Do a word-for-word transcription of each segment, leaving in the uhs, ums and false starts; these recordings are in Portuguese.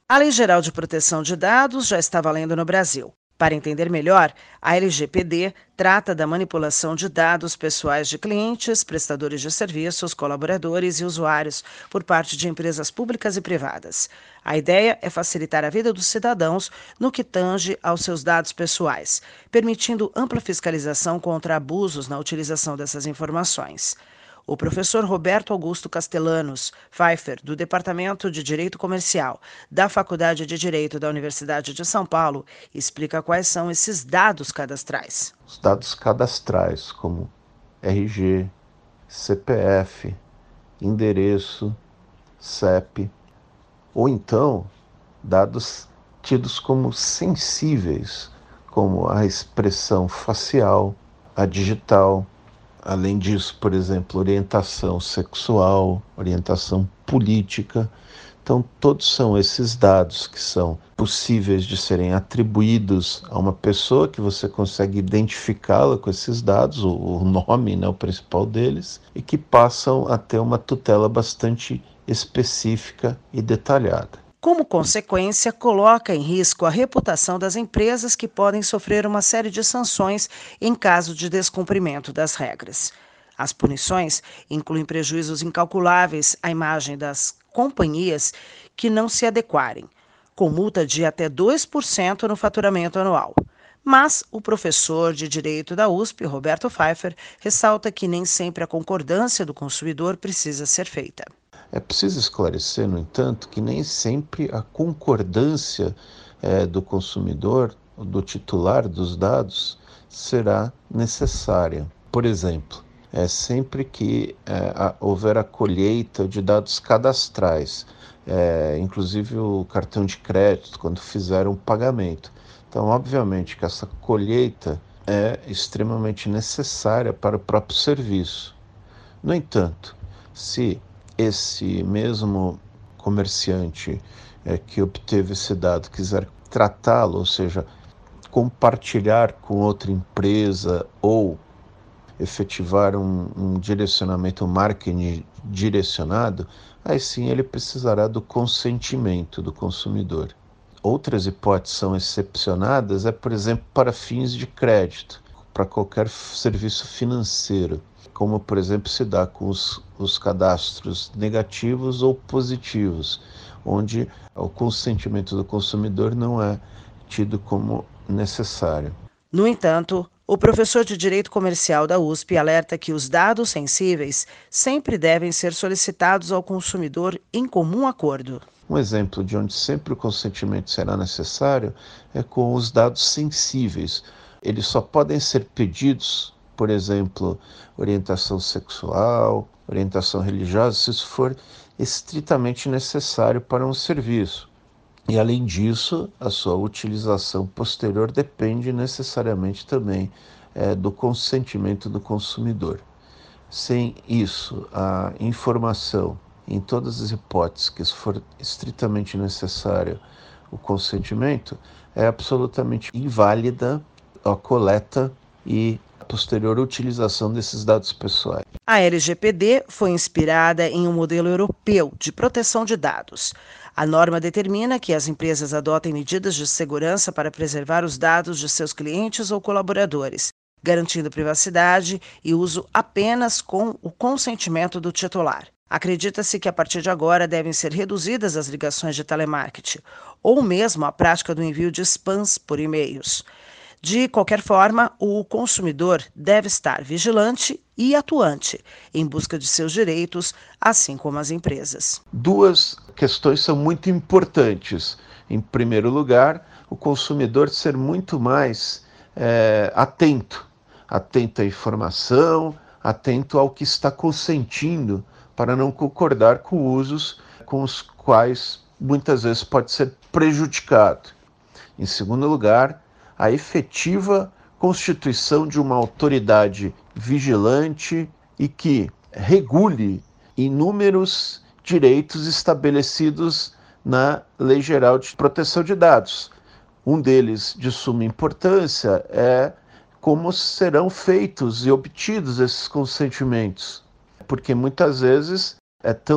A Lei Geral de Proteção de Dados já está valendo no Brasil. Para entender melhor, a L G P D trata da manipulação de dados pessoais de clientes, prestadores de serviços, colaboradores e usuários por parte de empresas públicas e privadas. A ideia é facilitar a vida dos cidadãos no que tange aos seus dados pessoais, permitindo ampla fiscalização contra abusos na utilização dessas informações. O professor Roberto Augusto Castellanos Pfeiffer, do Departamento de Direito Comercial da Faculdade de Direito da Universidade de São Paulo, explica quais são esses dados cadastrais. Os dados cadastrais, como R G, C P F, endereço, C E P, ou então dados tidos como sensíveis, como a expressão facial, a digital. Além disso, por exemplo, orientação sexual, orientação política. Então, todos são esses dados que são possíveis de serem atribuídos a uma pessoa, que você consegue identificá-la com esses dados, o nome, né, o principal deles, e que passam a ter uma tutela bastante específica e detalhada. Como consequência, coloca em risco a reputação das empresas, que podem sofrer uma série de sanções em caso de descumprimento das regras. As punições incluem prejuízos incalculáveis à imagem das companhias que não se adequarem, com multa de até dois por cento no faturamento anual. Mas o professor de Direito da U S P, Roberto Pfeiffer, ressalta que nem sempre a concordância do consumidor precisa ser feita. É preciso esclarecer, no entanto, que nem sempre a concordância é, do consumidor, do titular dos dados, será necessária. Por exemplo, é sempre que é, a, houver a colheita de dados cadastrais, é, inclusive o cartão de crédito, quando fizer um pagamento. Então, obviamente que essa colheita é extremamente necessária para o próprio serviço. No entanto, se esse mesmo comerciante é, que obteve esse dado quiser tratá-lo, ou seja, compartilhar com outra empresa ou efetivar um, um direcionamento, um marketing direcionado, aí sim ele precisará do consentimento do consumidor. Outras hipóteses são excepcionadas, é, por exemplo, para fins de crédito, para qualquer serviço financeiro, como, por exemplo, se dá com os, os cadastros negativos ou positivos, onde o consentimento do consumidor não é tido como necessário. No entanto, o professor de Direito Comercial da U S P alerta que os dados sensíveis sempre devem ser solicitados ao consumidor em comum acordo. Um exemplo de onde sempre o consentimento será necessário é com os dados sensíveis. Eles só podem ser pedidos, por exemplo, orientação sexual, orientação religiosa, se isso for estritamente necessário para um serviço. E, além disso, a sua utilização posterior depende necessariamente também é, do consentimento do consumidor. Sem isso, a informação, em todas as hipóteses que for estritamente necessário o consentimento, é absolutamente inválida a coleta e a posterior utilização desses dados pessoais. A L G P D foi inspirada em um modelo europeu de proteção de dados. A norma determina que as empresas adotem medidas de segurança para preservar os dados de seus clientes ou colaboradores, garantindo privacidade e uso apenas com o consentimento do titular. Acredita-se que a partir de agora devem ser reduzidas as ligações de telemarketing, ou mesmo a prática do envio de spams por e-mails. De qualquer forma, o consumidor deve estar vigilante e atuante em busca de seus direitos, assim como as empresas. Duas questões são muito importantes. Em primeiro lugar, o consumidor ser muito mais é, atento, atento à informação, atento ao que está consentindo, para não concordar com usos com os quais muitas vezes pode ser prejudicado. Em segundo lugar, a efetiva constituição de uma autoridade vigilante e que regule inúmeros direitos estabelecidos na Lei Geral de Proteção de Dados. Um deles, de suma importância, é como serão feitos e obtidos esses consentimentos, porque muitas vezes é tão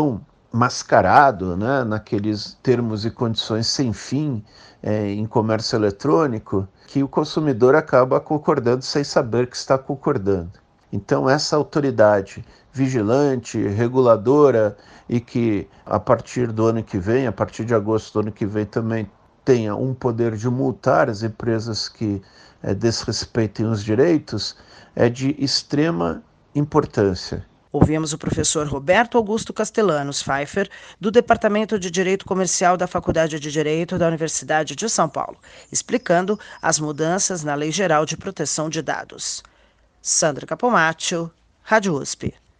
mascarado, né, naqueles termos e condições sem fim é, em comércio eletrônico, que o consumidor acaba concordando sem saber que está concordando. Então, essa autoridade vigilante, reguladora, e que a partir do ano que vem, a partir de agosto do ano que vem, também tenha um poder de multar as empresas que é, desrespeitem os direitos, é de extrema importância. Ouvimos o professor Roberto Augusto Castellanos Pfeiffer, do Departamento de Direito Comercial da Faculdade de Direito da Universidade de São Paulo, explicando as mudanças na Lei Geral de Proteção de Dados. Sandra Capomatto, Rádio U S P.